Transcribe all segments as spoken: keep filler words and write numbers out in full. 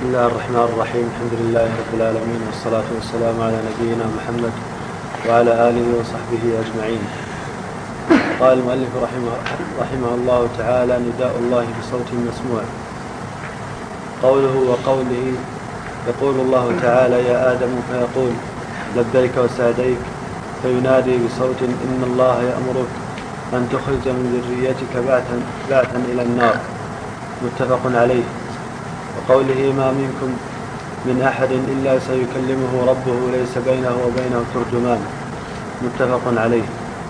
بسم الله الرحمن الرحيم. الحمد لله رب العالمين، والصلاة والسلام على نبينا محمد وعلى آله وصحبه أجمعين. قال المؤلف رحمه, رحمه الله تعالى: نداء الله بصوت مسموع. قوله وقوله: يقول الله تعالى: يا آدم، فيقول: لبيك وسعديك، فينادي بصوت: إن الله يأمرك أن تخرج من ذريتك بعثا, بعثا إلى النار. متفق عليه. وقوله: ما منكم من أحد إلا سيكلمه ربه ليس بينه وبينه ترجمان. متفق عليه.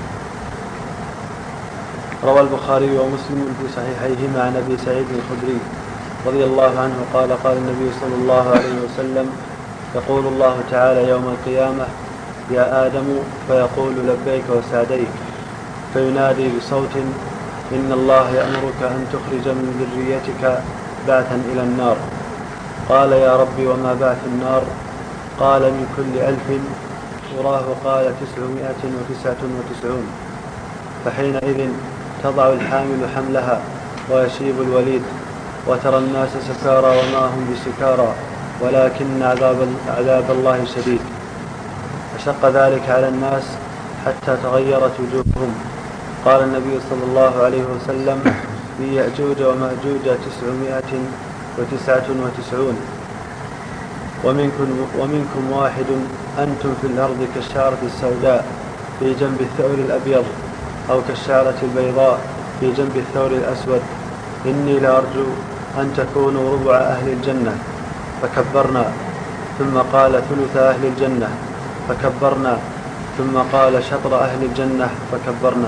روى البخاري ومسلم في صحيحيهما عن أبي سعيد الخدري رضي الله عنه قال: قال النبي صلى الله عليه وسلم: يقول الله تعالى يوم القيامة: يا آدم، فيقول: لبيك وسعديك، فينادي بصوت: إن الله يأمرك أن تخرج من ذريتك بعثا إلى النار. قال: يا ربي، وما بعث النار؟ قال: من كل ألف وراه قال تسعمائة وتسعة وتسعون. فحينئذ تضع الحامل حملها ويشيب الوليد، وترى الناس سكارى وما هم بسكارى، ولكن عذاب, عذاب الله شديد. فشق ذلك على الناس حتى تغيرت وجوههم. قال النبي صلى الله عليه وسلم: في يأجوج ومأجوج تسعمائة وتسعة وتسعون، ومنكم, ومنكم واحد أنتم في الأرض كالشعرة السوداء في جنب الثور الأبيض، أو كالشعرة البيضاء في جنب الثور الأسود. إني لأرجو أن تكونوا ربع أهل الجنة. فكبرنا. ثم قال: ثلث أهل الجنة. فكبرنا. ثم قال: شطر أهل الجنة. فكبرنا.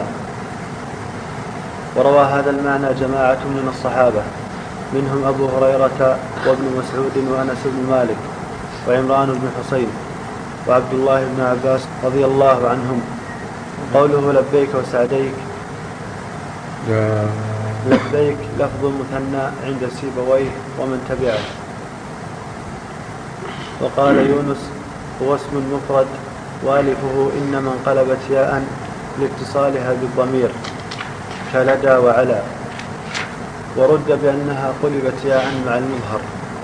وروى هذا المعنى جماعة من الصحابة، منهم أبو هريرة وابن مسعود وأنس بن مالك وعمران بن حسين وعبد الله بن عباس رضي الله عنهم. قوله لبيك وسعديك: لبيك لفظ مثنى عند سيبويه ومن تبعه. وقال يونس: هو اسم مفرد والفه إنما انقلبت ياء لاتصالها بالضمير كلدى وعلى، ورد بأنها قلبت ياء مع المظهر.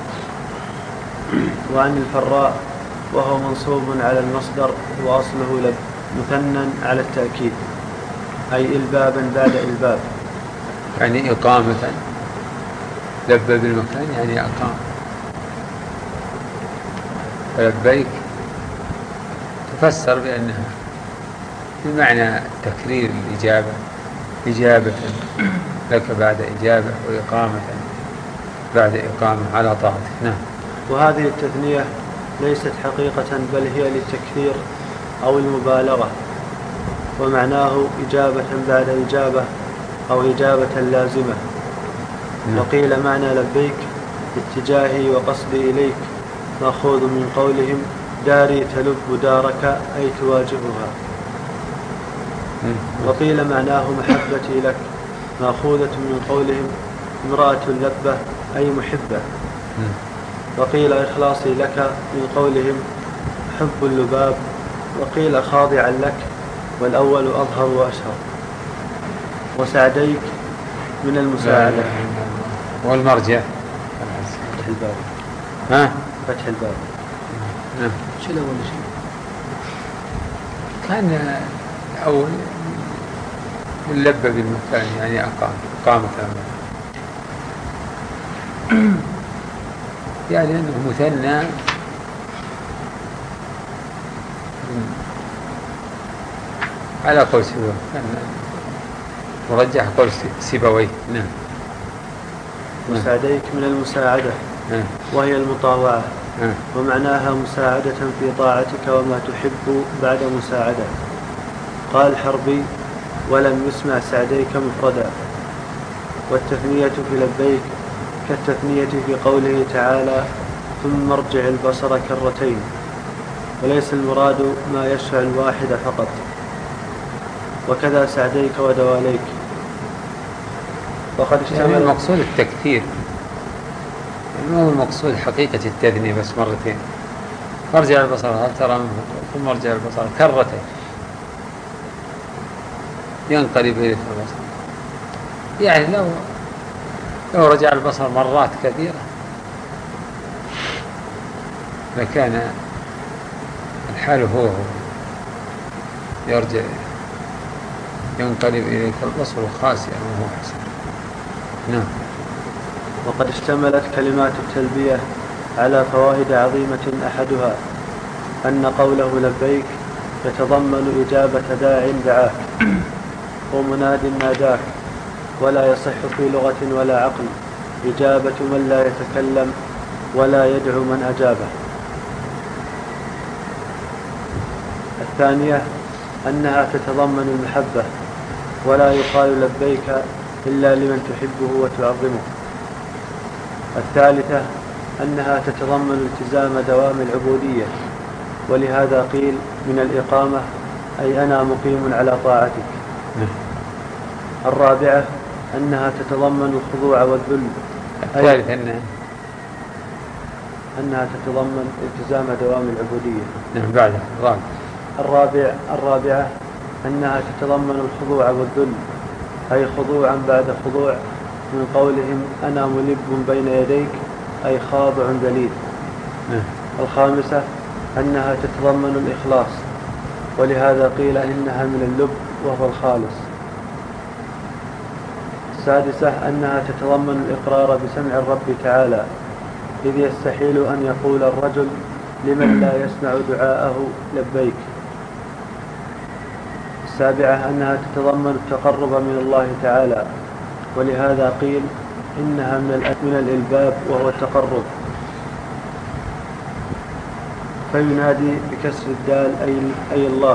وعن الفراء وهو منصوب على المصدر وأصله لب مثنى على التأكيد، أي إلبابا بعد إلباب، يعني إقامة. لب بالمكان يعني أقام. فلبيك تفسر بأنها بمعنى تكرير الإجابة، إجابة لك بعد إجابة، وإقامة بعد إقامة على طاعتك. نعم. وهذه التثنية ليست حقيقة، بل هي للتكثير أو المبالغة، ومعناه إجابة بعد إجابة أو إجابة لازمة. نعم. وقيل معنى لبيك اتجاهي وقصدي إليك، مأخوذ من قولهم: داري تلب دارك، أي تواجهها. وقيل معناه محبتي لك، مأخوذة من قولهم: امرأة لبة، أي محبة. وقيل إخلاصي لك، من قولهم: حب اللباب. وقيل خاضعا لك، والأول أظهر وأشهر. وسعديك من المساعدة. والمرجع فتح الباب. ها؟ فتح الباب. نعم. شو الأول شيء؟ كان أول اللبة بالمكان يعني أقام قامة يعني أنه مثنى على قول سيبويه، مرجح قول سيبويه. نعم. مساعديك من المساعدة، وهي المطاوعة، ومعناها مساعدة في طاعتك وما تحب بعد مساعدة. قال الحربي: ولم يسمع سعديك مفردا. والتثنية في لبيك كالتثنية في قوله تعالى: ثم ارجع البصر كرتين. وليس المراد ما يشفع الواحد فقط. وكذا سعديك ودواليك. وقد اشتمل المقصود التكثير، ما هو المقصود حقيقة التثنية بس مرتين. ارجع البصر هل ترى من فوق، ثم ارجع البصر كرتين، ينقلب إليك البصر. يعني لو لو رجع البصر مرات كثيرة لكان الحال هو هو يرجع ينقلب إليك البصر خاسئا وهو حسن. نعم. وقد اشتملت كلمات التلبية على فوائد عظيمة، أحدها أن قوله لبيك يتضمن إجابة داع دعاك ومناد ناداك، ولا يصح في لغة ولا عقل إجابة من لا يتكلم ولا يدعو من أجابه. الثانية أنها تتضمن المحبة، ولا يقال لبيك إلا لمن تحبه وتعظمه. الثالثة أنها تتضمن التزام دوام العبودية، ولهذا قيل من الإقامة أي أنا مقيم على طاعتك. الرابعة أنها تتضمن الخضوع والذل. الثالثة أنها أنها تتضمن التزام دوام العبودية. نعم. بعد الرابع الرابع الرابعة أنها تتضمن الخضوع والذل، أي خضوعا بعد خضوع، من قولهم أنا ملب بين يديك أي خاضع ذليل. الخامسة أنها تتضمن الإخلاص، ولهذا قيل إنها من اللب وهو الخالص. السادسة أنها تتضمن الإقرار بسمع الرب تعالى، إذ يستحيل أن يقول الرجل لمن لا يسمع دعاءه لبيك. السابعة أنها تتضمن التقرب من الله تعالى، ولهذا قيل إنها من الإلباب وهو التقرب. فينادي بكسر الدال أي الله،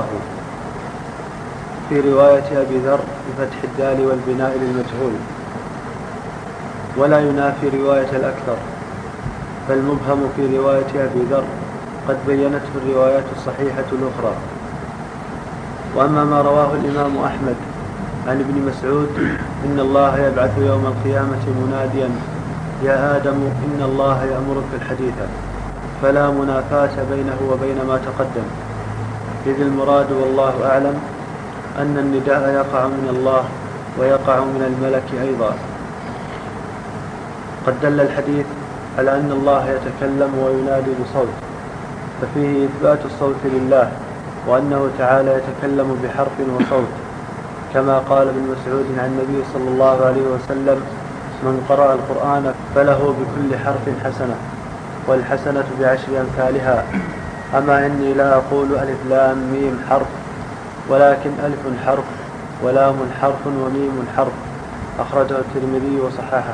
في رواية أبي ذر بفتح الدال والبناء للمجهول، ولا ينافي رواية الأكثر، فالمبهم في رواية أبي ذر قد بينته الروايات الصحيحة الأخرى. وأما ما رواه الإمام أحمد عن ابن مسعود إن الله يبعث يوم القيامة مناديا يا آدم إن الله يأمرك الحديث، فلا منافاة بينه وبين ما تقدم، إذ المراد والله أعلم أن النداء يقع من الله ويقع من الملك أيضا. قد دل الحديث على أن الله يتكلم وينادي بصوت، ففيه إثبات الصوت لله، وأنه تعالى يتكلم بحرف وصوت، كما قال ابن مسعود عن النبي صلى الله عليه وسلم من قرأ القرآن فله بكل حرف حسنة، والحسنة بعشر أمثالها، أما إني لا أقول ألف لام ميم حرف، ولكن ألف حرف ولام حرف وميم حرف. أخرجه الترمذي وصححه.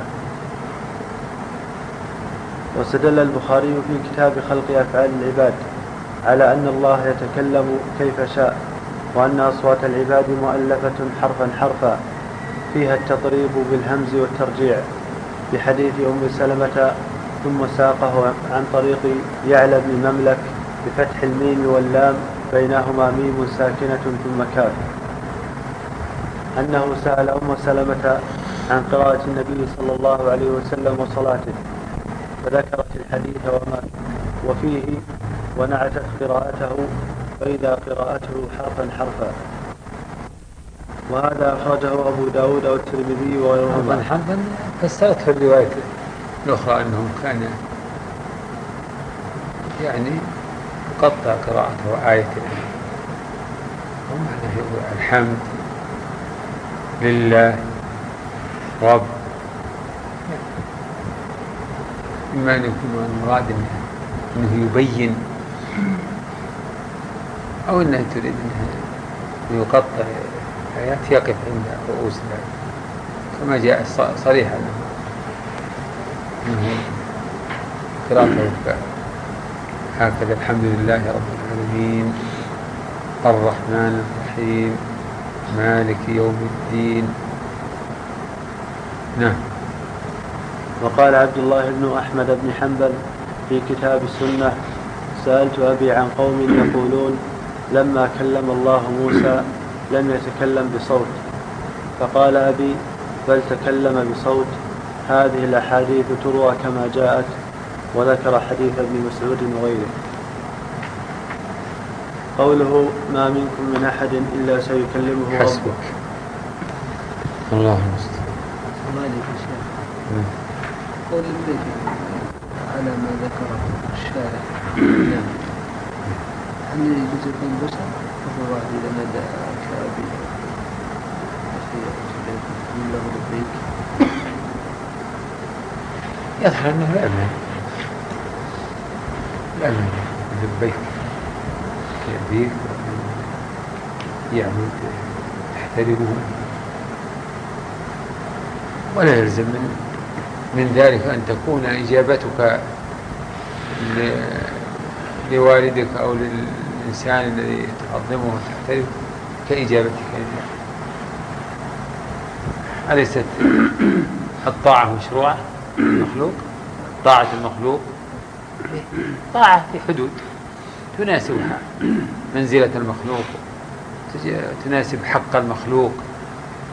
واستدل البخاري في كتاب خلق أفعال العباد على أن الله يتكلم كيف شاء، وأن أصوات العباد مؤلفة حرفا حرفا فيها التطريب بالهمز والترجيع، بحديث أم سلمة ثم ساقه عن طريق يعلى بن مملك بفتح الميم واللام بينهما ميم ساكنة ثم كاف، أنه سأل أم سلمة عن قراءة النبي صلى الله عليه وسلم وصلاته، فذكرت الحديث وما وفيه ونعتت قراءته فإذا قراءته حرفا حرفا. وهذا أخرجه أبو داود والترمذي وغيرهما. حرفا فسرت في الرواية الأخرى أنه كان يعني يقطع قراءته آية ومعنى يقول الحمد لله رب، إما أن يكون المراد أنه يبين، أو أنه تريد أنه يقطع آيات يقف عند رؤوس الآيات، كما جاء صريحا أنه قراءته هكذا الحمد لله رب العالمين الرحمن الرحيم مالك يوم الدين. نعم. وقال عبد الله بن أحمد بن حنبل في كتاب السنة سألت أبي عن قوم يقولون لما كلم الله موسى لم يتكلم بصوت، فقال أبي بل تكلم بصوت، هذه الأحاديث تروى كما جاءت، وذكر حديث ابن مسعود وغيره. قوله ما منكم من أحد إلا سيكلمه ربه. حسبك. الله المستعان. الله عليك يا شيخ. قول البيت على ما ذكره الشارع هل يجوز يكون بشر أو واحد إذا نادى كابي يقول له لبيك يظهر أنه لا أمان لا أمان لبيك كأبيك يعني تحترمه ولا يلزم من, من ذلك أن تكون إجابتك لوالدك أو للإنسان الذي تعظمه وتحترمه كإجابتك لله. أليست الطاعة مشروعة المخلوق؟ طاعة المخلوق طاعة في حدود تناسبها منزلة المخلوق تناسب حق المخلوق